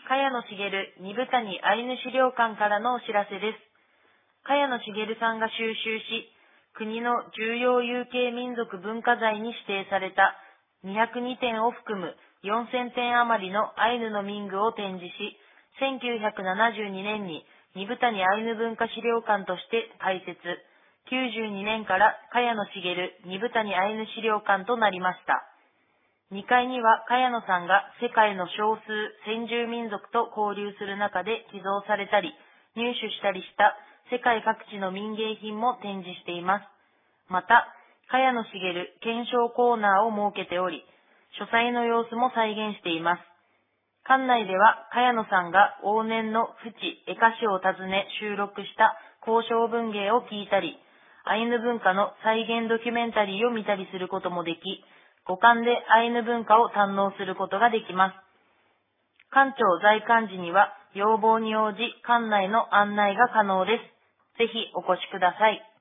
茅野茂二部谷アイヌ資料館からのお知らせです。茅野茂さんが収集し、国の重要有形民族文化財に指定された202点を含む4000点余りのアイヌの民具を展示し、1972年に二部谷アイヌ文化資料館として開設、92年から茅野茂二部谷アイヌ資料館となりました。2階には茅野さんが世界の少数先住民族と交流する中で寄贈されたり入手したりした世界各地の民芸品も展示しています。また、茅野茂検証コーナーを設けており、書斎の様子も再現しています。館内では茅野さんが往年の府知絵歌詞を訪ね収録した交渉文芸を聞いたり、アイヌ文化の再現ドキュメンタリーを見たりすることもでき、五感でアイヌ文化を堪能することができます。館長在館時には要望に応じ館内の案内が可能です。ぜひお越しください。